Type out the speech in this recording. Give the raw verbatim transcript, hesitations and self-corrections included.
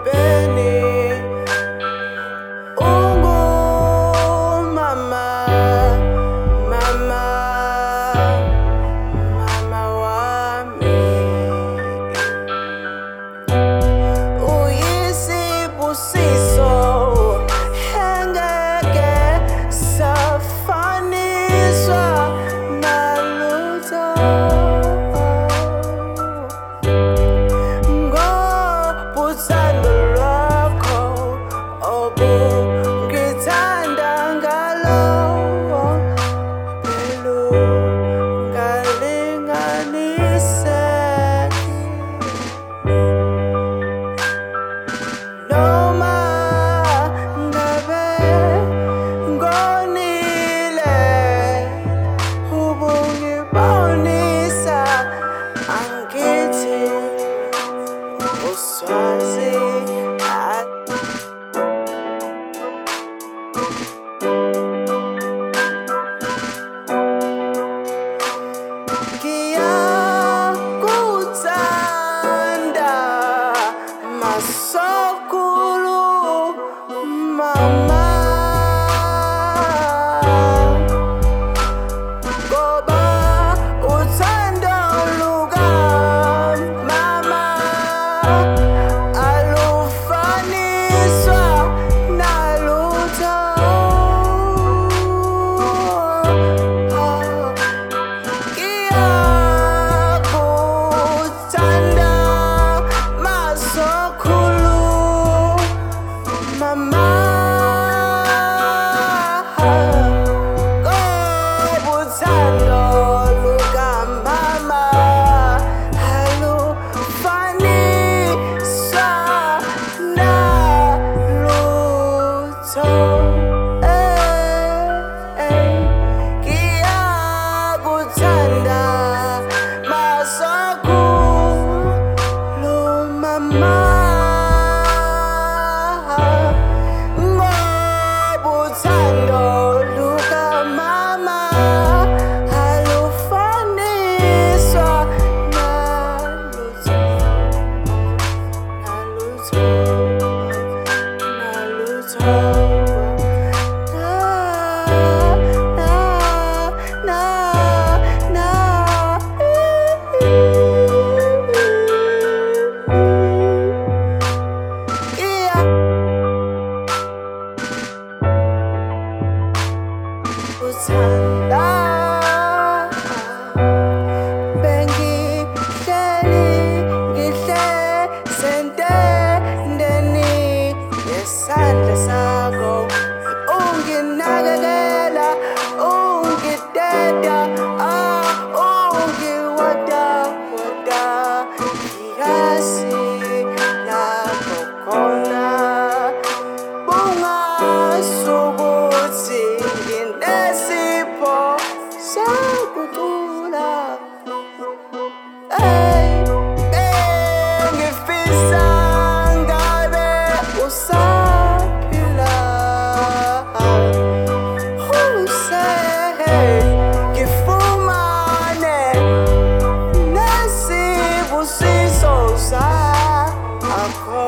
pembeni. Ungu mama, mama, mama wami. Uyisibusiso engeke safaniswa nalutho. Ngobuthando lwakho obungithanda ngalo, phela ungalinganiseki. Noma ngabe ngonile, ubungibonisa angithi uswazi. Ngiyakuthanda masokulu mama, ngoba uthando luka mama alufaniswa nalutho. Ngiyakuthanda masokhulu mama, ngoba uthando luka mama alufaniswa nalutho. Ngiyakuthanda masokhulu mama, ngoba uthando luka mama alufaniswa nalutho, nalutho, nalutho. Na, na, na, yeah. Uthanda bengihleli ngihlezi entendeni yesandla sakho, unginakekela, ungideda, ah, ungiwada wada. Ngiyazi lapho khona bungasukuthi nginesipho sokucula. Ey, bengifisa ngabe usaphila, ngifumane nesibusiso sakho.